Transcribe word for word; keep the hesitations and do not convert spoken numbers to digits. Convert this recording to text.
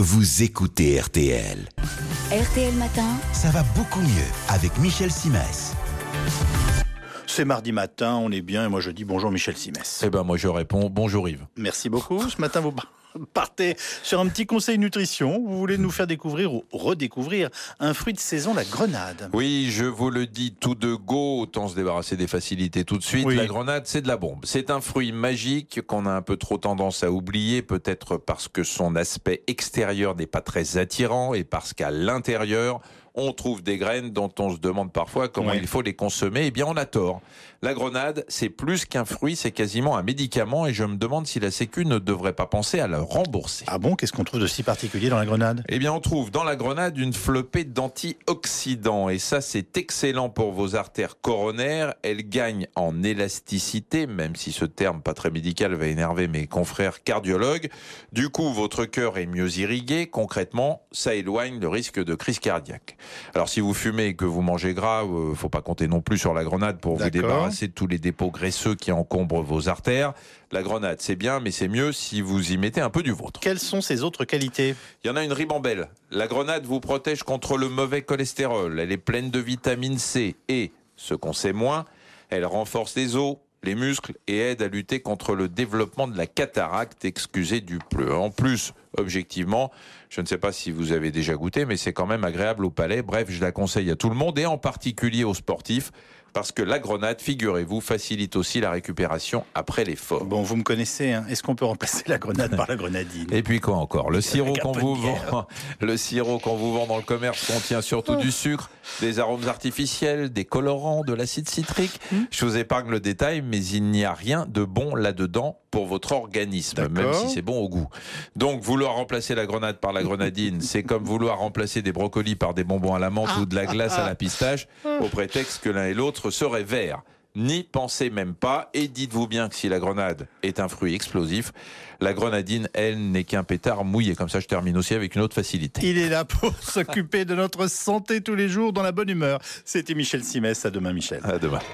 vous écoutez R T L. R T L Matin. Ça va beaucoup mieux avec Michel Simès. C'est mardi matin, on est bien, et moi je dis bonjour Michel Simès. Eh ben moi je réponds bonjour Yves. Merci beaucoup. Ce matin vous partez sur un petit conseil nutrition. Vous voulez nous faire découvrir ou redécouvrir un fruit de saison, la grenade. Oui, je vous le dis tout de go, autant se débarrasser des facilités tout de suite. Oui. La grenade, c'est de la bombe. C'est un fruit magique qu'on a un peu trop tendance à oublier, peut-être parce que son aspect extérieur n'est pas très attirant et parce qu'à l'intérieur, on trouve des graines dont on se demande parfois comment Oui. il faut les consommer. Eh bien, on a tort. La grenade, c'est plus qu'un fruit, c'est quasiment un médicament et je me demande si la Sécu ne devrait pas penser à le rembourser. Ah bon, qu'est-ce qu'on trouve de si particulier dans la grenade? Eh bien, on trouve dans la grenade une flopée d'antioxydants. Et ça, c'est excellent pour vos artères coronaires. Elles gagnent en élasticité, même si ce terme pas très médical va énerver mes confrères cardiologues. Du coup, votre cœur est mieux irrigué. Concrètement, ça éloigne le risque de crise cardiaque. Alors, si vous fumez et que vous mangez gras, euh, faut pas compter non plus sur la grenade pour vous D'accord. débarrasser de tous les dépôts graisseux qui encombrent vos artères. La grenade, c'est bien, mais c'est mieux si vous y mettez un peu du vôtre. Quelles sont ses autres qualités? Il y en a une ribambelle. La grenade vous protège contre le mauvais cholestérol. Elle est pleine de vitamine C et, ce qu'on sait moins, elle renforce les os, les muscles et aide à lutter contre le développement de la cataracte, excusez du peu. En plus, objectivement, je ne sais pas si vous avez déjà goûté, mais c'est quand même agréable au palais. Bref, je la conseille à tout le monde et en particulier aux sportifs, parce que la grenade, figurez-vous, facilite aussi la récupération après l'effort. Bon, vous me connaissez, hein. Est-ce qu'on peut remplacer la grenade par la grenadine? Et puis quoi encore? Le sirop Avec un qu'on peu de vous bière. vend, le sirop qu'on vous vend dans le commerce contient surtout du sucre, des arômes artificiels, des colorants, de l'acide citrique. Je vous épargne le détail, mais il n'y a rien de bon là-dedans pour votre organisme, D'accord. même si c'est bon au goût. Donc, vouloir remplacer la grenade par la grenadine, c'est comme vouloir remplacer des brocolis par des bonbons à la menthe ou de la glace à la pistache, au prétexte que l'un et l'autre seraient verts. N'y pensez même pas, et dites-vous bien que si la grenade est un fruit explosif, la grenadine, elle, n'est qu'un pétard mouillé. Comme ça, je termine aussi avec une autre facilité. Il est là pour s'occuper de notre santé tous les jours dans la bonne humeur. C'était Michel Simès. À demain, Michel. À demain.